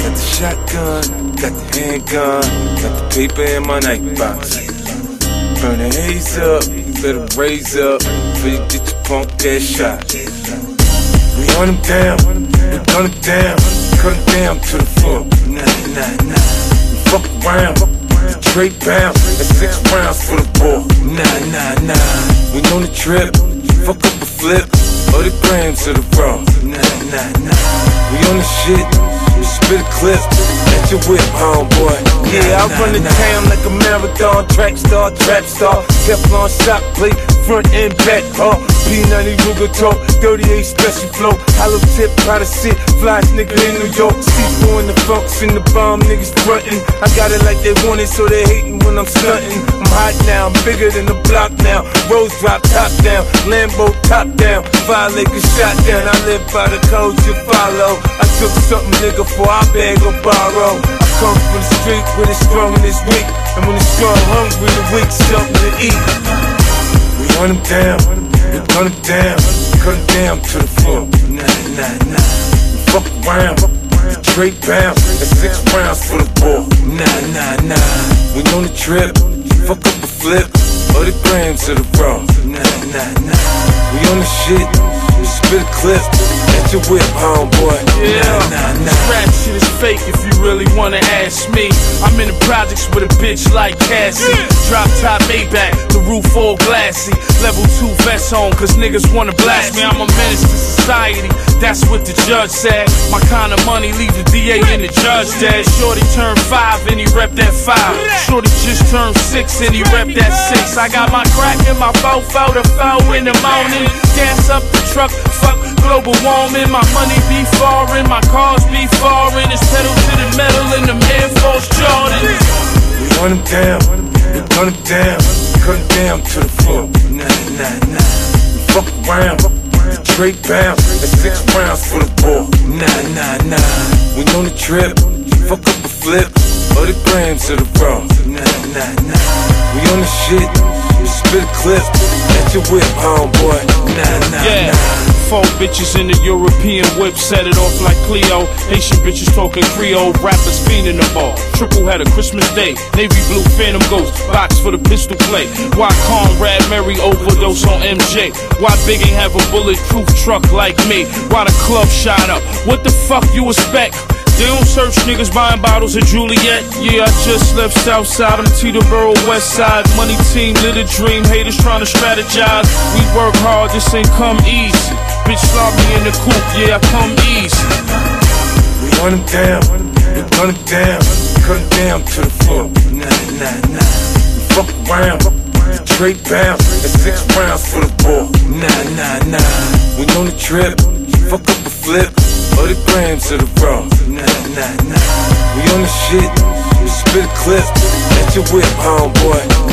Got the shotgun, got the handgun, got the paper in my night box. Burn the haze up, better raise up, before you get your punk ass shot. We hunt him down, we gun him down, cut him down to the floor. Nah. We fuck around, straight bound, that's 6 rounds for the ball. Nah. We on the trip, fuck up a flip, or the grams of the raw. Nah. We on the shit, we spit a clip, at your whip, homeboy. Yeah, I run the town like a marathon, track star, trap star, Teflon shot plate, front and back, P90 Ruger talk, 38 special flow, hollow tip, powder sit, flies nigga in New York, C4 in the folks in the bomb, niggas frontin'. I got it like they want it, so they hatin' when I'm stuntin'. I'm hot now, I'm bigger than the block now, Rose drop top down, Lambo top down, 5 Lakers shot down. I live by the codes you follow. I took something nigga for I beg or borrow. I come from the street when it's strong and it's weak, and when it's strong hungry, the weak something to eat. We hunt him down, we gun him down, cut him down to the floor. Nah. We fuck around, straight bound, that's 6 rounds for the ball. Nah. We on the trip, fuck up a flip, or the grams of the raw. Nah. We on the shit, we spit a clip, at your whip, homeboy. Nah. Rap shit is fake if you really wanna ask me. I'm in the projects with a bitch like Cassie. Drop top Maybach, the roof all glassy. Level 2 vest on, cause niggas wanna blast me. I'm a menace to society, that's what the judge said. My kind of money leave the DA and the judge dead. Shorty turned 5 and he rep that 5. Shorty just turned 6 and he rep that 6. I got my crack in my fofo to 4 in the morning. Gas up the truck, fuck global warming. My money be foreign, my cars be foreign. It's pedal to the metal in them Air Force Jordans. We hunt him down, we gun him down, cut him down to the floor. Nah. We fuck around, straight bound, that's 6 rounds for the ball. Nah. We on the trip, fuck up a flip, or the grams of the raw. Nah. We on the shit, we spit a clip, at your whip, homeboy. Nah. 4 bitches in the European whip, set it off like Cleo. Haitian bitches talking Creole, rappers fiending the ball. Triple had a Christmas Day, navy blue Phantom Ghost, box for the pistol play. Why Conrad Mary overdose on MJ? Why Big ain't have a bulletproof truck like me? Why the club shot up? What the fuck you expect? They don't search niggas buying bottles of Juliet. Yeah, I just left Southside, I'm Teterboro West Side. Money team, little dream, haters trying to strategize. We work hard, this ain't come easy. Bitch slap me in the coupe, yeah, I come easy. We hunt him down, we gun him down, cut him down to the floor. Nah. We fuck around, straight bound, that's 6 rounds for the ball. Nah. We on the trip, fuck up a flip, or the grams of the raw. Nah. We on the shit, we spit a clip, at your whip, homeboy.